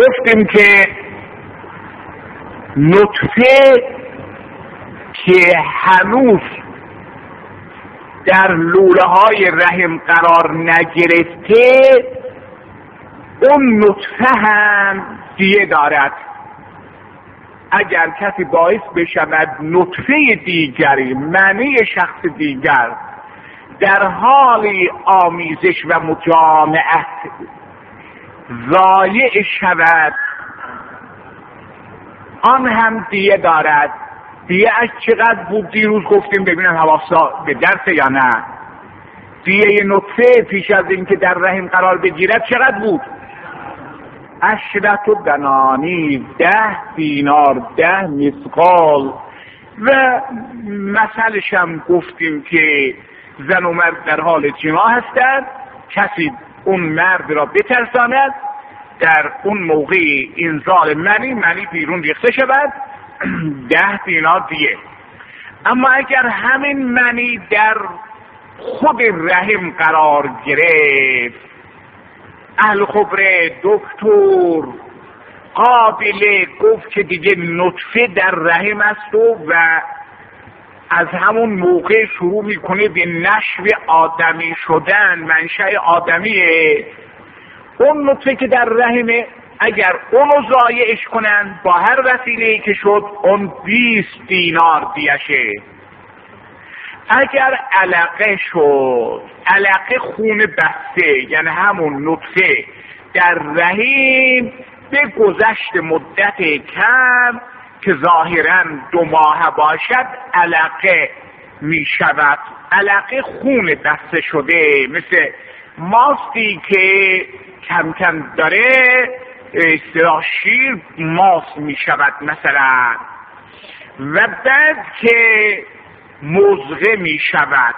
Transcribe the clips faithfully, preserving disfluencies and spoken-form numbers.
گفتیم که نطفه که هنوز در لوله های رحم قرار نگرفته، اون نطفه هم دیه دارد. اگر کسی باعث بشود نطفه دیگری، منی شخص دیگر، در حال آمیزش و مجامعت ضایع شود، آن هم دیه دارد. دیه اش چقدر بود دیروز گفتیم، ببینم حواسا به درس یا نه. دیه نطفه پیش از اینکه در رحم قرار بگیرد چقدر بود؟ عشرت و دنانی، ده دینار، ده مثقال. و مثلش هم گفتیم که زن و مرد در حال جماع هستند، کسی اون مرد را بترساند، در اون موقع انزال منی منی بیرون ریخته شود، ده دینار دیه. اما اگر همین منی در خود رحم قرار گرفت، اهل خبره، دکتر، قابله گفت که دیگه نطفه در رحم است و, و از همون موقع شروع میکنه به نشو آدمی شدن، منشأ آدمیه. اون نطفه که در رحمه اگر اونو ضایعش کنن با هر وسیله‌ای که شد، اون بیست دینار دیشه. اگر علقه شد، علقه خون بسته، یعنی همون نطفه در رحم به گذشت مدت کم که ظاهراً دو ماه باشد علقه می شود. علقه خون بسته شده، مثل ماستی که کم کم داره اصطلاح شیر ماست می شود مثلا. و بعد که مضغه می شود،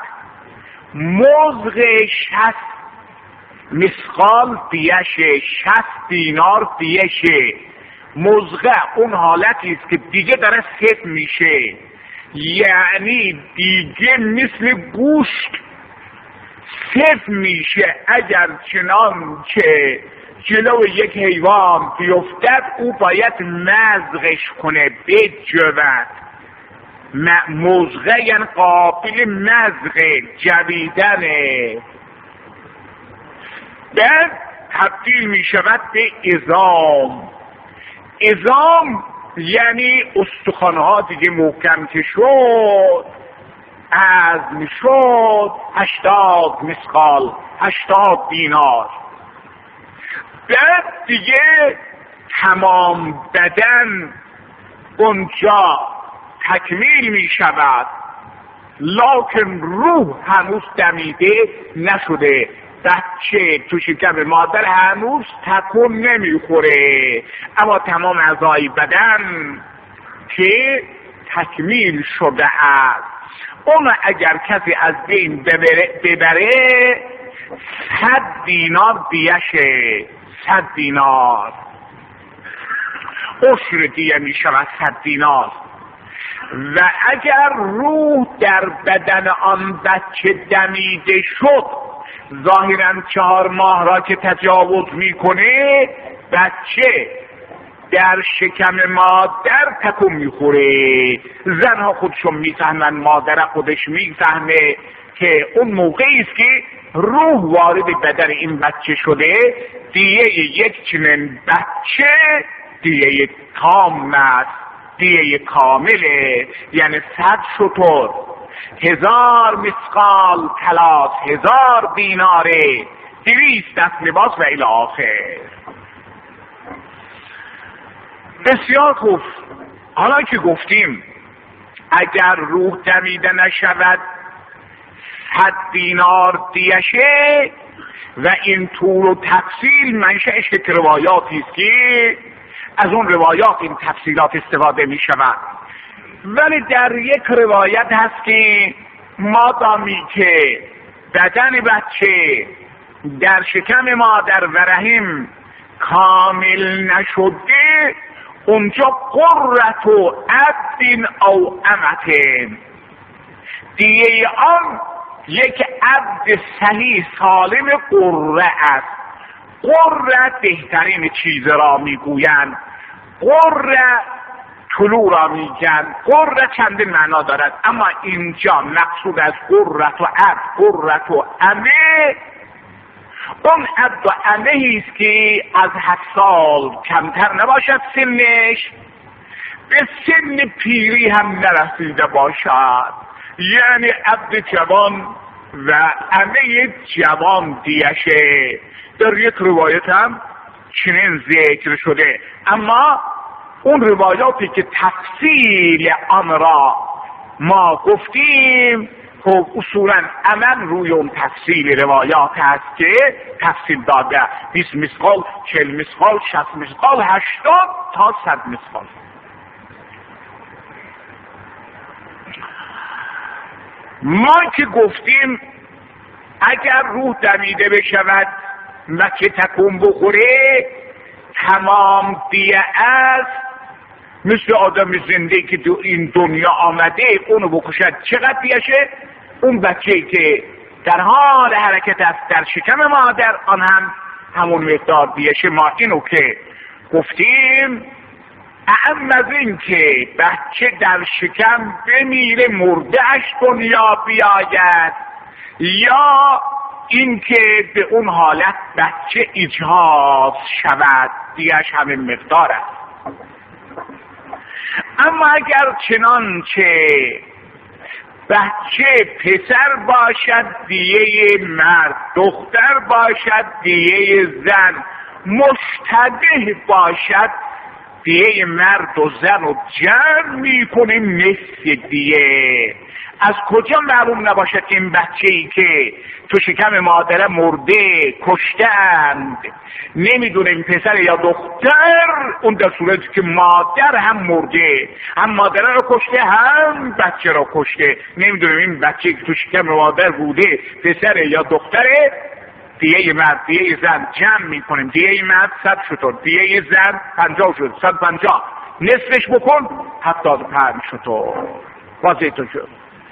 مضغه شصت مثقال دیشه، شصت دینار دیشه. مضغه اون حالتی است که دیگه داره سفت میشه، یعنی دیگه مثل گوشت سفت میشه. اگر چنانچه جلو یک حیوان بیفتد، او باید مضغش کنه، بجود. مضغه یعنی قابل مضغه، جویدنه. بعد تبدیل می شود به عظام. عظام یعنی استخوان‌ها دیگه محکم که شد، عظم شد، هشتاد مثقال، هشتاد دینار. بعد دیگه تمام بدن اونجا تکمیل می شود، لکن روح هنوز دمیده نشده. بچه تو شکم مادر هنوز تکون نمیخوره، اما تمام اعضای بدن که تکمیل شده است. اون اگر کسی از بین ببره, ببره صد دینار دیشه، صد دینار عشر دیه می شود، صد دینار. و اگر روح در بدن آن بچه دمیده شد، ظاهراً چهار ماه را که تجاوز میکنه، بچه در شکم مادر تکون میخوره. زنها خودشون میفهمن، مادر خودش میفهمه که اون موقعی است که روح وارد بدن این بچه شده. دیه یک چنین بچه دیه تام است، دیه کامله، یعنی صد شتر، هزار مثقال طلا، هزار دیناره، دویست دست لباس و الی آخر. بسیار خوب. حالا که گفتیم اگر روح دمیده نشود صد دینار دیشه، و این طول و تفصیل منشأش که روایاتی است که از اون روایات این تفصیلات استفاده می شود. ولی در یک روایت هست که مادامی که بدن بچه در شکم مادر و رحم کامل نشده، اونجا قررت و عبد او امتن، دیگه آن یک عبد صحیح سالم قره است. قرة بهترین چیز را میگویند، قرة طلوع را میگن. قرة چندین معنا دارد، اما اینجا مقصود از قرة و عبد، قرة و امه، اون عبد و امهی است که از هشت سال کمتر نباشد سنش، به سن پیری هم نرسیده باشد، یعنی عبد جوان و امه جوان دیشه. در یک روایت هم چنین ذکر شده، اما اون روایاتی که تفصیل آن را ما گفتیم خب اصولا عمل روی اون تفصیل روایات هست که تفصیل داده، بیست مثقال، چهل مثقال، شصت مثقال، هشتاد تا صد مثقال. ما که گفتیم اگر روح دمیده بشود و که تکون بخوره تمام دیه است، مثل آدم زنده که تو این دنیا آمده اونو بکشد چقدر دیشه؟ اون بچه‌ای که در حال حرکت است در شکم مادر آن هم همون مقدار دیشه. ما اینو که گفتیم اعم از این که بچه در شکم بمیره مردهش دنیا بیاید، یا اینکه به اون حالت بچه ایجاد شود، دیگرش همین مقدار است. اما اگر چنانچه بچه پسر باشد دیه مرد، دختر باشد دیه زن، مشتبه باشد دیه مرد و زن و جمع میکنیم نصف دیه. از کجا معلوم نباشد که این بچه ای که تو شکم مادر مرده کشتند، نمیدونیم پسر یا دختر، اون در صورتی که مادر هم مرده، هم مادر رو کشته هم بچه رو کشته، نمیدونیم این بچه که تو شکم مادر بوده پسر یا دختره. دیه مرد دیه زن جمع میکنیم، دیه مرد صد شد، دیه زن پنجاه شد، صد پنجاه، نصفش بکن هفتاد و پنج شد. واضح تو شد.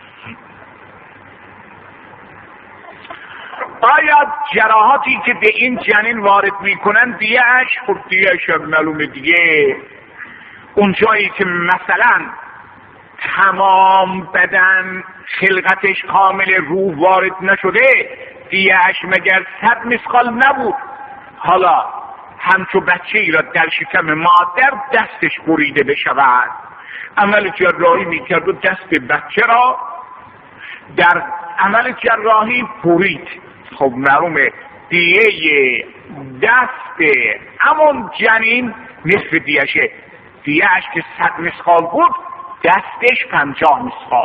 آیا جراحاتی که به این جنین وارد میکنن دیهش، خب دیهش معلومه دیگه، اون جایی که مثلا تمام بدن خلقتش کامل روح وارد نشده دیهش مگر صد مثقال نبود؟ حالا همچو بچه ای را در شکم مادر دستش بریده بشود، عمل جراحی میکرد و دست بچه را در عمل جراحی برید، خب معلومه دیه دست همون جنین نصف دیهشه، دیهش که صد مثقال بود دستش پنجاه مثقال.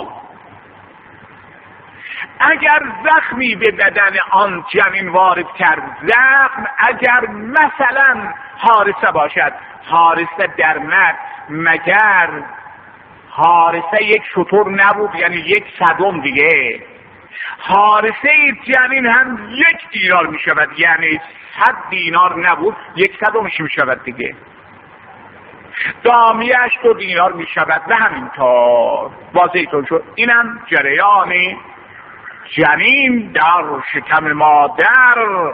اگر زخمی به بدن آن جنین وارد کرد، زخم اگر مثلا حارسه باشد، حارسه در مرد مگر حارسه یک شتر نبود، یعنی یک صدم دیگه، حارسه جنین هم یک دینار می شود، یعنی صد دینار نبود یک صدمش می شود دیگه، دامیش دو دینار می شود و همینطور. واضحتون شد. اینم جریان جنین در شکم مادر.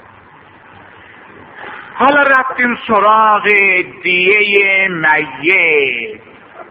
حالا رفتیم سراغ دیه میت.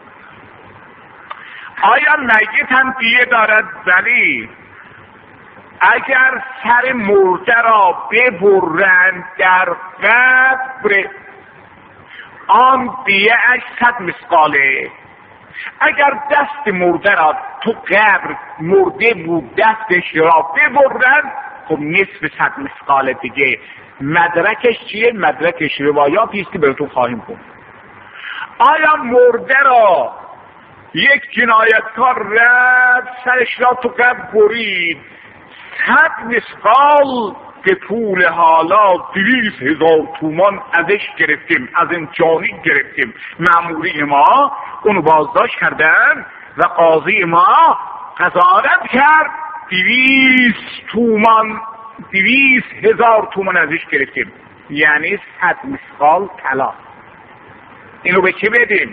آیا میت هم دیه دارد؟ ولی اگر سر مرده را ببرند در قبر، آن دیه اش صد مثقاله. اگر دست مرده را تو قبر مرده بود دستش را ببرند، خب نصف صد مثقال دیگه. مدرکش چیه؟ مدرکش روایاتی است که بهتون خواهیم گفت. آیا مرده را یک جنایتکار رفت سرش را تو قبر برید، صد مثقال که طول حالا دویست هزار تومان ازش گرفتیم، از این جانی گرفتیم، مأموری ما اونو بازداشت کردن و قاضی ما قضاوت کرد دویست تومان، دویست هزار تومان ازش گرفتیم، یعنی صد مثقال طلا. اینو به چه بدیم؟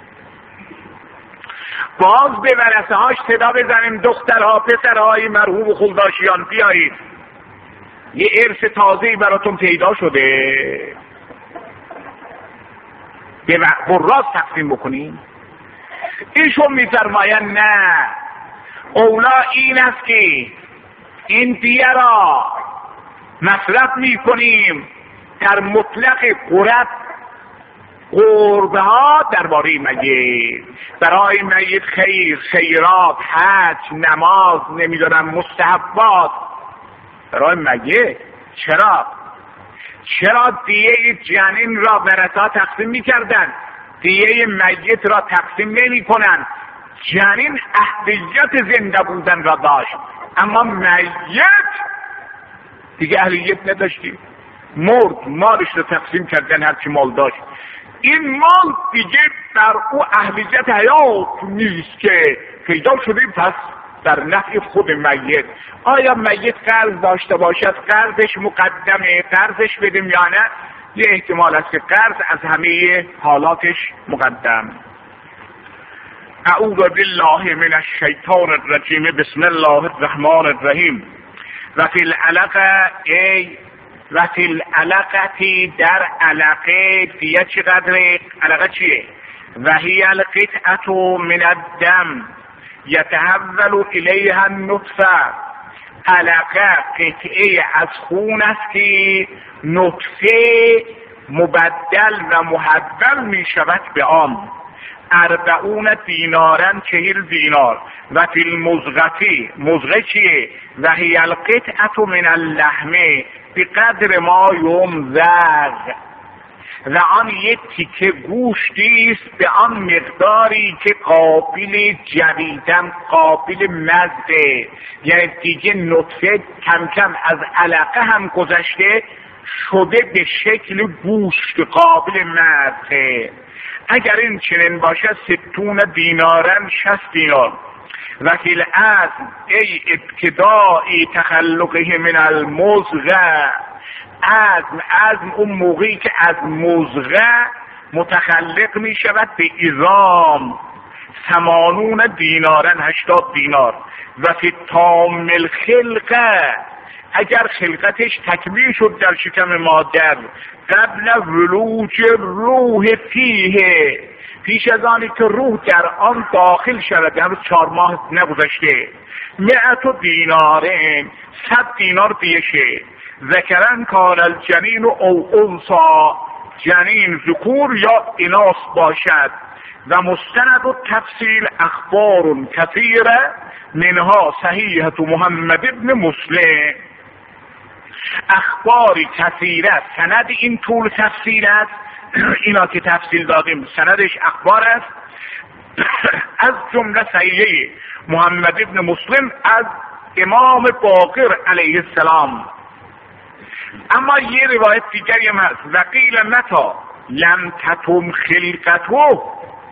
باز به ورثه هاش صدا بزنیم دخترها پسرهای مرحوم خلداشیان بیایید. یه ارث تازه‌ای براتون پیدا شده، به قراص تقسیم بکنیم. ایشون میفرمایند نه، اولا این است که این دیه را مصرف میکنیم در مطلق قرب قربه ها درباره میت، برای میت خیر، خیرات، حج، نماز، نمیدونم مستحبات برای میت. چرا؟ چرا دیه جنین را برسا تقسیم میکردن، دیه میت را تقسیم نمی کنن؟ جنین اهلیت زنده بودن را داشت، اما میت دیگه اهلیت نداشتی، مرد، مالش رو تقسیم کردن هرچی مال داشت. این مال دیگه در او اهلیت حیات نیست که پیدا شده، پس در نفع خود میت. آیا میت قرض داشته باشد قرضش مقدمه، قرضش بدیم یا نه؟ یه احتمال است که قرض از همه حالاتش مقدم. اعوذ بالله من الشیطان الرجیم. بسم الله الرحمن الرحیم. و فی العلقه ای و فی العلقتی، در علقه دیگه چقدره؟ علقه چیه؟ و هی القطعه من الدم یتحول الیها النطفه. علقه قطعه از خون است که نطفه مبدل و محول می شود به آن. اربعون دینارن، چهل دینار. و فی المزغتی، مزغه چیه؟ و هی القطعه من اللحمه به قدر ما یمزغ، و آن یک تیکه گوشتی است به آن مقداری که قابل جویدن، قابل مزه، یعنی دیگه نطفه کم کم از علقه هم گذشته شده به شکل گوشت قابل مزه. اگر این چنین باشد ستون دینارن، شصت دینار. و فی العظم ای ابتدائی تخلقه من المزغه. عظم، عظم اون موقعی که از مزغه متخلق می شود به عظام، ثمانون دینارن، هشتاد دینار. و فی تام الخلقه، اگر خلقتش تکمیل شد در شکم مادر قبل ولوج روح فیه، پیش از آنی که روح در آن داخل شود، هنوز چهار ماه نگذشته، مئت و دینارن، صد دینار دیشه. ذکرن کان الجنین او انثی، جنین ذکور یا اناث باشد. و مستند و تفصیل اخبار کثیره منها صحیحه محمد ابن مسلم. اخباری کثیره، سند این طول تفصیل است. اینا که تفصیل دادیم سندش اخبار است، از جمله صحیحه محمد ابن مسلم از امام باقر علیه السلام. اما یه روایت دیگری هم هست، و قیل متا لم تتم خلقته،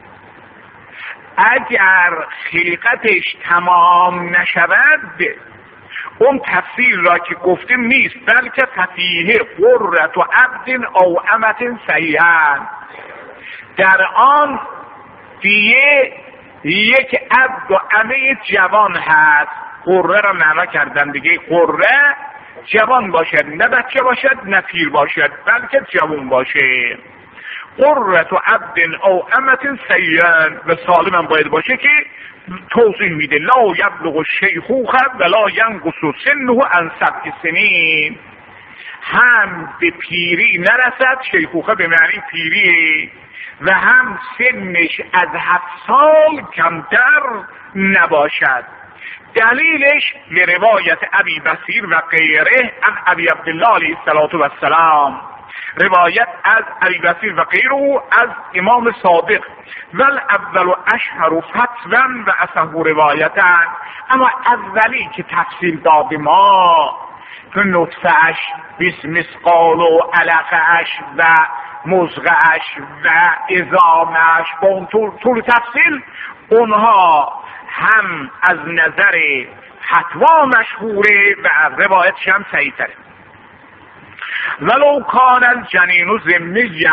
اگر خلقتش تمام نشود، اون تفسیر را که گفتیم نیست، بلکه فتیه قررت و عبد او امت صحیحن، در آن دیگه یک عبد و امه جوان هست. قره را معنا کردن دیگه، قره جوان باشد، نه بچه باشد نه پیر باشد، بلکه جوان باشه. قررت و عبد او امت صحیحن، و سالم هم باید باشه که توضیح میده لا یبلغ الشیخوخه ولا ینقص سنه عن سبع سنین، هم به پیری نرسد، شیخوخه به معنی پیری، و هم سنش از هفت سال کمتر نباشد. دلیلش به روایت ابی بصیر و غیره عن ابی عبدالله علیه السلام، روایت از ابی بصیر و غیره از امام صادق. ول اول اشهر فتوا و اصح روایتا، اما اولی که تفصیل داده ما که نطفه اش، بیس مسقال و علقه اش و مزغه اش و عظامش، با اون طول, طول تفصیل، اونها هم از نظر فتوا مشهوره و روایتش هم صحیح تره. ولو کان الجنین ذمیًا،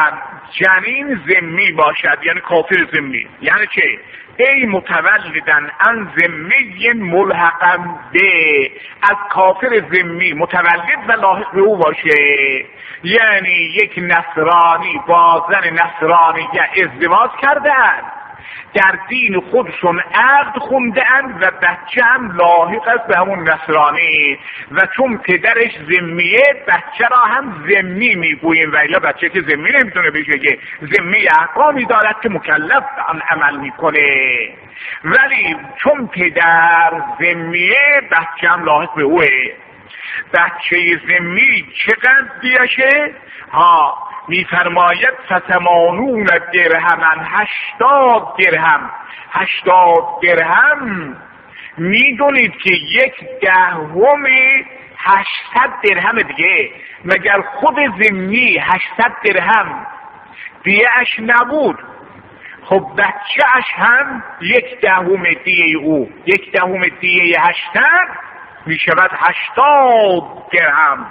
جنین ذمی باشد، یعنی کافر ذمی. یعنی چه؟ ای متولدن ان ذمی ملحقا به، از کافر ذمی متولد و لاحق به او باشه. یعنی یک نصرانی با زن نصرانی ازدواج کردن، در دین خودشون عقد خونده‌اند و بچه هم لاحق است به همون نصرانی و چون پدرش ذمیه بچه را هم ذمی میگوییم و الا بچه که ذمی نمیتونه بشه که ذمی احکامی دارد که مکلف آن عمل میکنه، ولی چون پدر ذمیه بچه هم لاحق به اوه. بچه ذمی چقدر دیشه؟ ها میفرماید فتمانون درهمن، هشتاد درهم. هشتاد درهم میدونید که یک دهم هشتصد درهم دیگه. مگر خود ذمی هشتصد درهم دیه اش نبود؟ خب بچه اش هم یک دهم دیه او، یک دهم دیه هشتصد میشود هشتاد درهم.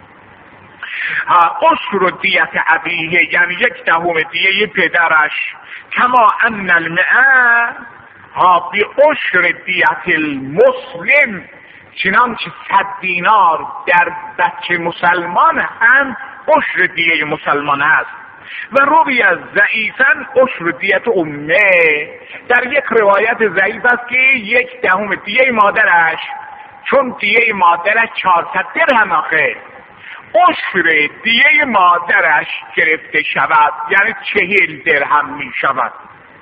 عشر دیت ابیه، یعنی یک دهم دیه پدرش. کما ان المئه ها بی عشر دیت المسلم، چنانچه صد دینار در بچه مسلمان هم عشر دیه مسلمان است. و روی از ضعیفن عشر دیت امه، در یک روایت ضعیف است که یک دهم دیه مادرش، چون دیه مادرش چهارصد درهم آخه، عشر دیه مادرش گرفته شود، یعنی چهل درهم می شود.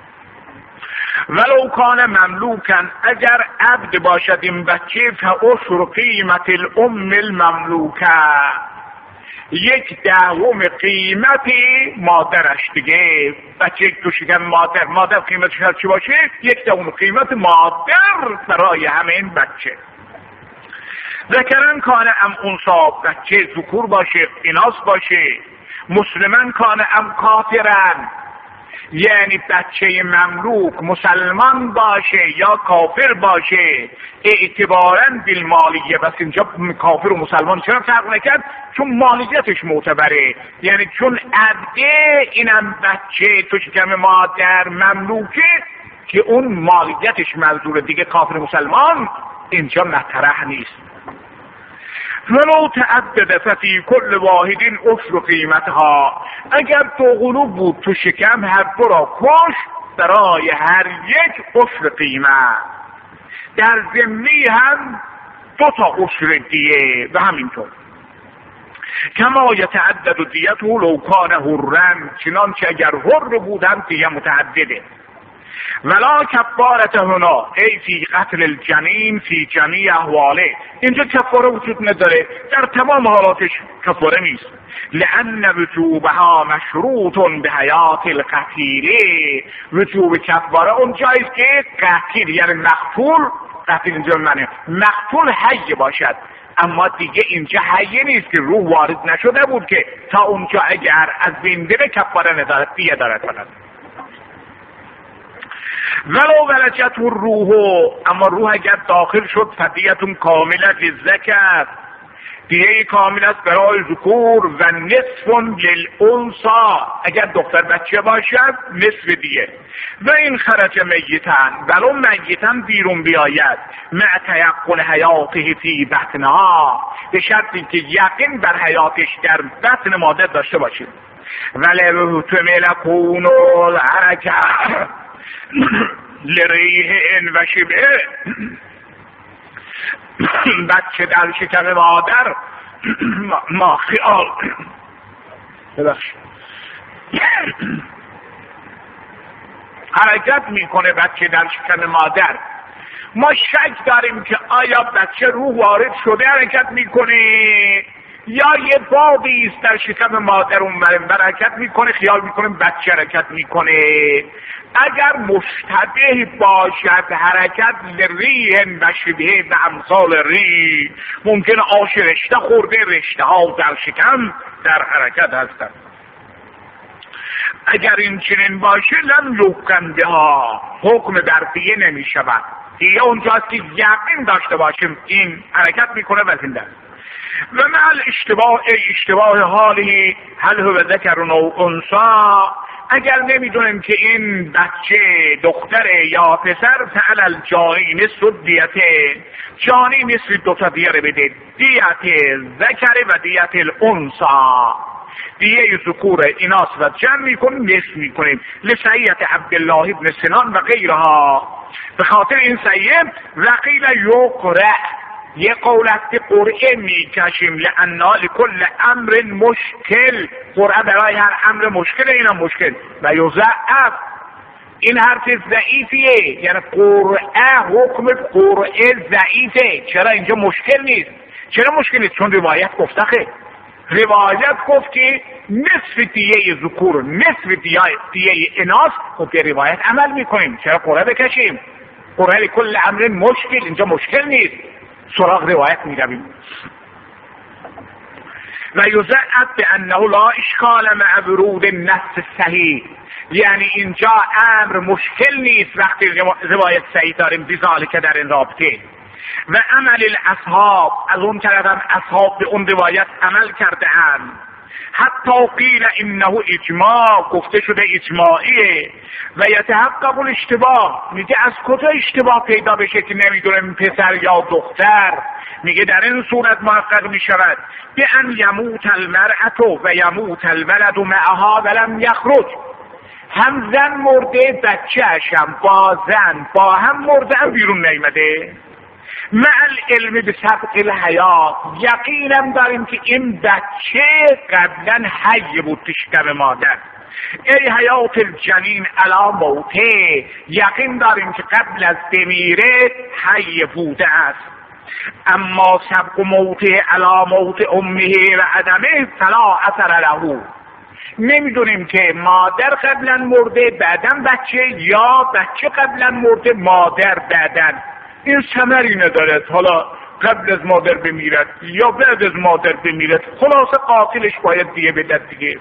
ولو کان مملوکن، اگر عبد باشد این بچه، فعشر قیمت الام المملوکه، یک دهم قیمت مادرش دیگه. بچه تو شکم مادر، مادر قیمتش هر چی باشه یک دهم قیمت مادر برای همین بچه. ذکرن کان ام انثا، بچه ذکور باشه ایناث باشه. مسلمن کان ام کافرن، یعنی بچه مملوک مسلمان باشه یا کافر باشه. اعتباراً بالمالیه، بس اینجا کافر و مسلمان چرا فرق نکرد؟ چون مالیتش معتبره، یعنی چون عبده اینم بچه تو شکم مادر مملوکه که اون مالیتش منظور دیگه کافر مسلمان اینجا مطرح نیست. ولو تعدد ففی کل واحد عشر قیمتها، اگر دو قلوب بود تو شکم هر دو را کش، برای هر یک عشر قیمت. در ذمی هم دو تا عشر دیه و همینطور. کما یتعدد دیته لو کان حرا، چنانچه اگر حر بود هم دیه متعدده. ولا کفارت هنا ای فی قتل الجنین فی جمیع احواله، اینجا کفاره وجود نداره، در تمام حالاتش کفاره نیست. لان وجوبها مشروط به حیات القتیله، وجوب کفاره اونجاییست که قتیل یعنی مقتول، قتیل اینجا معنی مقتول حی باشد، اما دیگه اینجا حی نیست که روح وارد نشده بود که تا اونجا اگر از بین بره کفاره ندارد، دیگه دارد فقط. ولو ولجت الروح، اما روح اگر داخل شد فدیتون کامله للذکر، دیه کامل است برای ذکور، و نصف للانثی، اگر دختر بچه باشد نصف دیه. و این خرج میتن، ولو میتن بیرون بیاید، مع تیقن حیاته فی بطنها، به شرطی که یقین بر حیاتش در بطن مادر داشته باشید. ولو تمل کون الحرکه لریح ان و شبه، بچه در شکم مادر ما خیال ببخش حرکت میکنه بچه در شکم مادر، ما شک داریم که آیا بچه روح وارد شده حرکت میکنه یا یه بابی است در شکم مادر اون حرکت میکنه، خیال میکنه بچه حرکت میکنه. اگر مشتبه باشد حرکت لریح و شبه و امثال ریح، ممکنه آش رشته خورده، رشته ها در شکم در حرکت هستند. اگر این چنین باشه لم یحکم بها، حکم بر دیه نمی شود. دیه اونجاست که یقین داشته باشیم این حرکت میکنه و زنده است. و مع الاشتباه اشتباه حاله هل هو ذکر او انثی، اگر نمیدونیم که این بچه دختره یا پسر، فعل الجانی نصف دیته، جانی مثل دوتا دیه رو بده، دیت ذکر و دیت الانثی، دیه ذکور ایناس و جمع میکنیم نصف میکنیم. لسعیت عبدالله ابن سنان و غیرها، به خاطر این سعیه وقیل یقرأ، یه قولت که قرعه میکشیم، لأنا لکل امر مشکل، قرعه برای هر امر مشکل، اینم مشکل. و یضعف، این حرف ضعیفیه، یعنی قرعه حکم قرعه ضعیفه. چرا اینجا مشکل نیست؟ چرا مشکل نیست؟ چون روایت گفته خیلی روایت گفت که نصف دیه ذکور نصف دیه, دیه اناث، خب به روایت عمل میکنیم، چرا قرعه بکشیم؟ قرعه لکل امر مشکل، اینجا مشکل نیست، سراغ روایت میرویم. و یضعف بانه لا اشکال مع ورود النص صحیح، یعنی اینجا امر مشکل نیست وقتی روایت صحیح داریم، بذالک که در این رابطه. و عمل الاصحاب، از اون طرف هم اصحاب به اون روایت عمل کرده اند. حتی قیل انه اجماع، گفته شده اجماعیه. و یتحقق الاشتباه، میگه از کجا اشتباه پیدا بشه که نمیدونم پسر یا دختر؟ میگه در این صورت محقق میشود به ان یموت المرأة و یموت الولد معها ولم یخرج، هم زن مرده بچه‌اش هم با زن با هم مرده هم بیرون نیامده. مع العلم به سبق الحیات، یقینم داریم که این بچه قبلا حی بود تشکم مادر. ای حیات الجنین علا موته، یقین داریم که قبل از بمیره حی بوده است. اما سبق موته علا موت امه و عدمه فلا اثر له، نمیدونیم که مادر قبلا مرده بعدن بچه، یا بچه قبلا مرده مادر بعدن. این ثمری ندارد حالا قبل از مادر بمیرد یا بعد از مادر بمیرد، خلاصه قاتلش باید دیه بدد دیگه.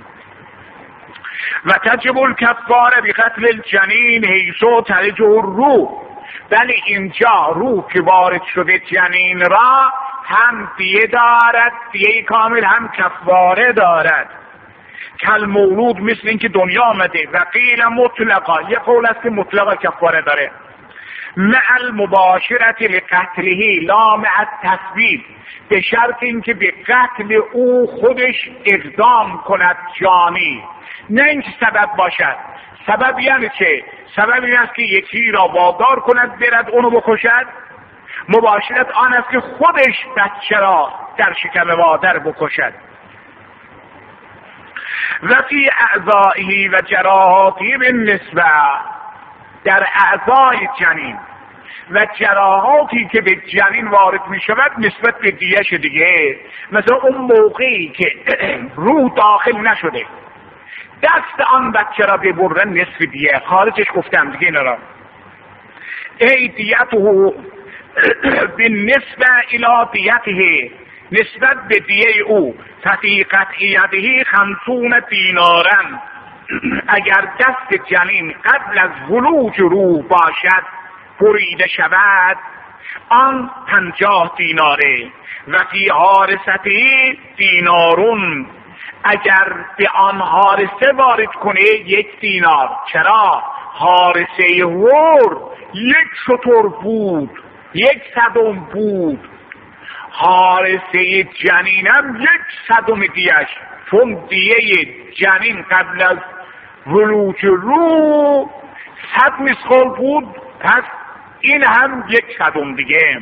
و تجب الکفاره بقتل الجنین حیث ترجع الروح، ولی اینجا روح که وارد شده جنین را هم دیه دارد، دیه کامل، هم کفاره دارد. کل مولود، مثل اینکه دنیا آمده. و قیل مطلقا، یه قول است که مطلقا کفاره داره. مع المباشرت لقتله لا مع التثبیت، به شرط اینکه به قتل او خودش اقدام کند جانی، نه اینکه سبب باشد. سبب یعنی چه؟ سبب این است که یکی را وادار کند برد اونو بکشد. مباشرت آن است که خودش بچه را در شکم مادر بکشد. و فی اعضائه و جراحاته بالنسبه، در اعضای جنین و جراحاتی که به جنین وارد می شود نسبت به دیهش دیگه، مثلا اون موقعی که روح داخل نشده دست آن بچه را ببرن نصف دیه، خارجش گفتم دیگه اینا را. ای دیته به نسبه الی دیته، نسبت به دیه او، ففی قطعیته خمسون دینارن، اگر دست جنین قبل از ولوج روح باشد بریده شود آن پنجاه دیناره. و فی حارسته دینارون، اگر به آن حارسه وارد کنه یک دینار. چرا؟ حارسه ور یک شتر بود، یک صدم بود. حارسه جنینم یک صدم دیش، چون دیه جنین قبل از ولوج روح صد مسقال بود، پس این هم یک صدم دیگه.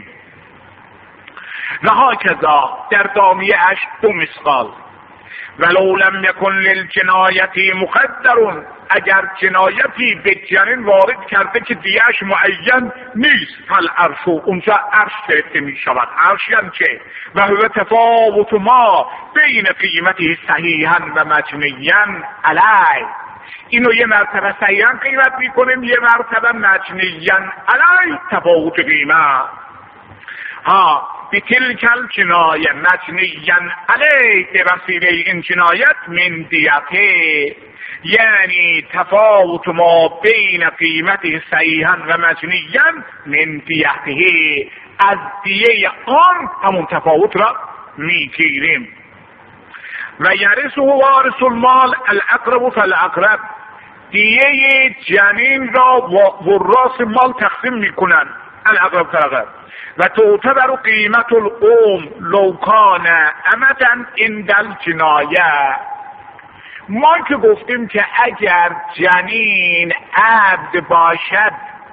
و هاکذا در دامیه اش دو مسقال. ولو لم یکن للجنایتی مقدرون، اگر جنایتی به جنین وارد کرده که دیهش معین نیست، فالعرش، اونجا عرش گرفته می شود. عرش یعنی چه؟ و هو تفاوت ما بین قیمتی صحیحا و مجنیا علی، اینو یه مرتبه صحیحا قیمت می کنیم، یه مرتبه مجنیا علی، تفاوت قیمت. ها بتلک الجنایه مجنیا علیه، به وسیله این جنایت من دیته، یعنی تفاوت ما بین قیمت صحیحا و مجنیا من دیته، از دیه آن همون تفاوت را میگیریم. و یرثه وارث المال الاقرب فالاقرب، دیه جنین را وراث مال تقسیم میکنن الاقرب فالاقرب. و تعتبر قیمت القوم لو کان امدا عند الجنایه. ما که گفتیم که اگر جنین عبد باشد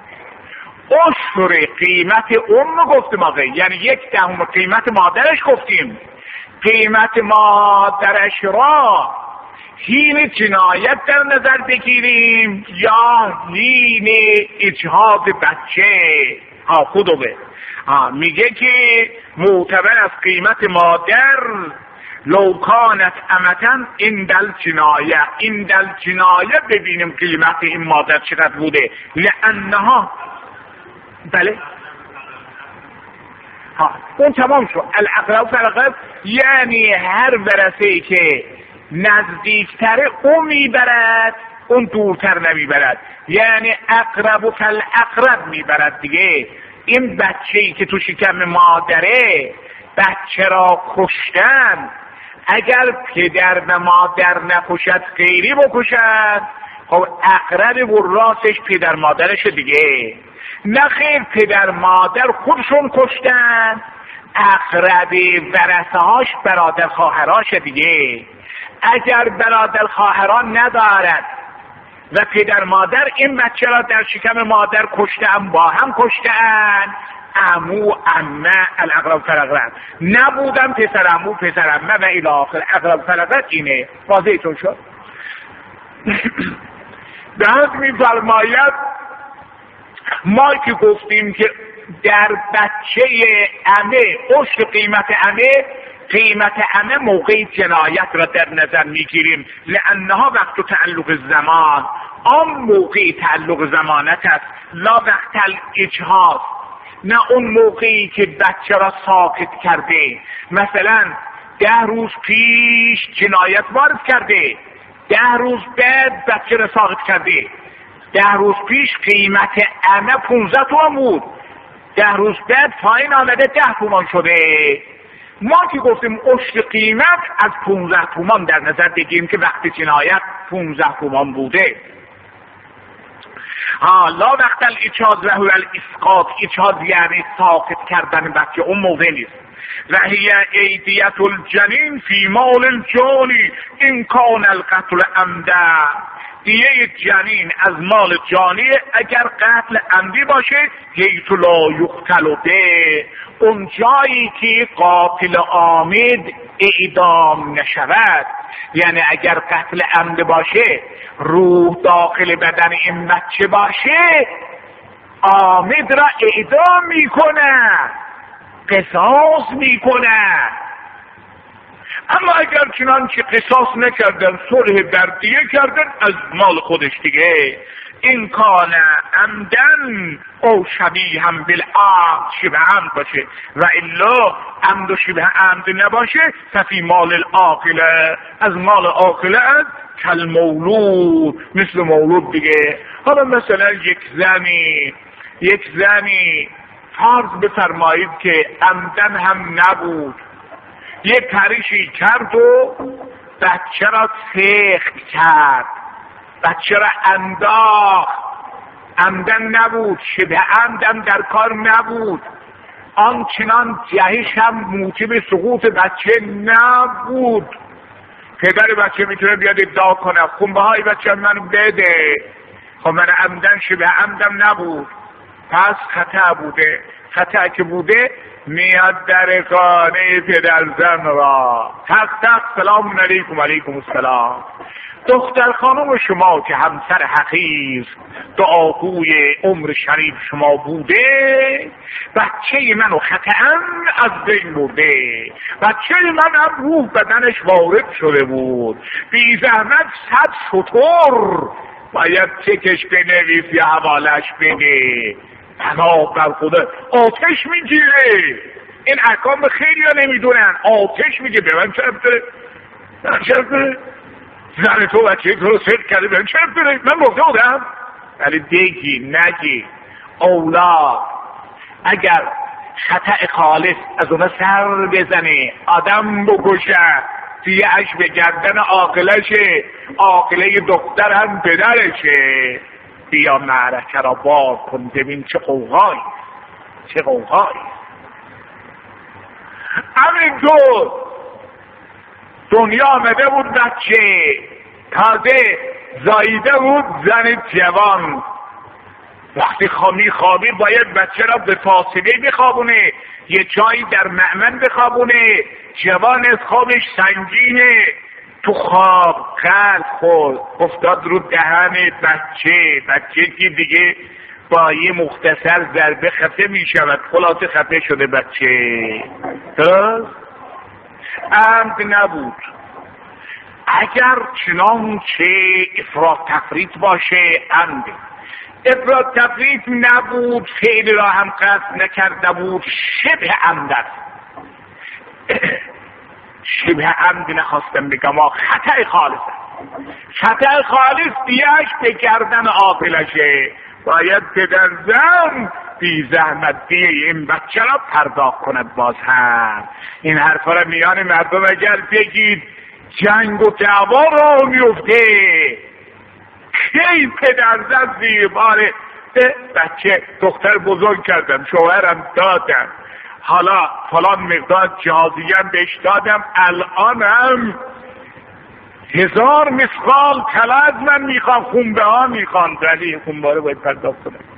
اشتر قیمت ام گفتیم آقا، یعنی یک دهم قیمت مادرش گفتیم، قیمت مادرش را حین جنایت در نظر بگیریم یا حین اجهاض بچه. ها خودمه میگه که معتبر از قیمت مادر لو کانت امتن عند الجنایه، عند الجنایه ببینیم قیمت این مادر چقدر بوده. لانها بله ها اون تمام شد. الاقرب فالاقرب یعنی هر ورثه‌ای که نزدیکتره اون میبرد، اون دورتر نمیبرد، یعنی اقرب فالاقرب میبرد دیگه. این بچه‌ای که تو شکم مادره بچه را کشتن، اگر پدر و مادر نکشد غیری بکشد، خب اقرب وراسش پدر مادرش دیگه. نه خیر، پدر مادر خودشون کشتن، اقرب ورثه هاش برادر خواهراش دیگه. اگر برادر خواهران ندارد و پدر مادر این بچه را در شکم مادر کشتن، با هم کشتن، عمو عمه الاقرب فالاقرب، نبودن پسر عمو پسر عمه و الی آخر. اقرب فالاقرب اینه. واضحتون شد؟ بعد میفرماید ما که گفتیم که در بچه عمه اشت قیمت عمه، قیمت عمه موقع جنایت را در نظر میگیریم، لانها وقت تعلق زمان، آن موقع تعلق زمانت است، لا وقت الاجهاض، نه اون موقعی که بچه را ساکت کرده. مثلا ده روز پیش جنایت وارد کرده، ده روز بعد بچه را ساکت کرده. ده روز پیش قیمت عمه پونزده تومان بود، ده روز بعد پایین آمده ده تومان شده. ما که گفتیم اشت قیمت از پونزده تومان در نظر بگیریم که وقت جنایت پونزده تومان بوده. ها لا وقت الاجهاض و هو الاسقاط، اجهاض یعنی ساکت کردن بچه، اون موقع نیست. و هی ایدیت الجنین فی مال الجانی این کان القتل عمدا، دیه جنین از مال جانی اگر قتل عمدی باشه، حیث لا یقتل به، اون جایی که قاتل عامد اعدام نشود. یعنی اگر قتل عمد باشه، روح داخل بدن این بچه باشه، عامد را اعدام میکنه، قصاص میکنه. اما اگر چنانچه قصاص نکردن، صلح بردیه کردن از مال خودش دیگه. این کان عمدن او شبیه هم بالعمد، شبه عمد باشه، و الا عمد و شبه عمد نباشه، ففی مال العاقله، از مال عاقله از کل مولود، مثل مولود دیگه. حالا مثلا یک زنی یک زنی فرض بفرمایید که عمدن هم نبود، یک پریشی کرد و بچه را سخت کرد، بچه را انداخت، عمدن نبود، شبه عمدن در کار نبود، آنچنان جهش هم موجب سقوط بچه نبود. پدر بچه میتونه بیاد ادعا کنه خونبه های بچه منو بده، خب من عمدن شبه عمدن نبود، پس خطا بوده. خطا که بوده میاد در خانه پدرزن را، تق تق سلام علیکم علیکم السلام، دختر خانم شما که همسر حقیر دعاگوی عمر شریف شما بوده، بچه منو خطأ از بین برده، بچه من هم روح بدنش وارد شده بود، بی زحمت صد شطور باید چکش بنویس یا حوالش بده، پناه بر خدا. آتش میگیره، این احکام خیلی ها نمیدونن، آتش میگه به من چرا داره، من چرا داره زن تو بچه تو رو سرد کرده، به من چرا داره، من مرده بودم. ولی دیگی نگی اولاد اگر خطأ خالص از اون سر بزنه، آدم بکشه، سیهش به گردن عاقلشه، عاقله دختر هم پدرشه. بیا معرکه را بار کن ببین چه قوقایی چه قوقایی. همینطور دنیا آمده بود بچه تازه زاییده بود، زن جوان وقتی خامی خوابی باید بچه را به فاصله بخوابونه، یه جایی در مأمن بخوابونه. جوان از خوابش سنگینه، تو خواب قلب خورد افتاد رو دهن بچه. بچه که دیگه با یه مختصر ضربه خفه می شود، خلاصه خفه شده بچه. درست؟ عمد نبود. اگر چنان که افراط تفریط باشه عمد، افراط تفریط نبود، خیلی را هم قصد نکرده بود، شبه عمد است. شبه عمد نخواستم بگم، خطأ خالص است. خطأ خالص دیش به گردن عاقلشه. باید پدر زن بی زحمت دی این بچه را پرداخت کند. باز هم این حرفا را میان مردم اگر بگید جنگ و دعوا را میفته. کی پدر زن زیر باره بچه دختر بزرگ کردم، شوهرم دادم، حالا فلان مقدار جهازیم بهش دادم، الان هم هزار مسقال طلا از من میخوان، خونبه ها میخوان، ولی خونبه رو باید پرداخت کنم.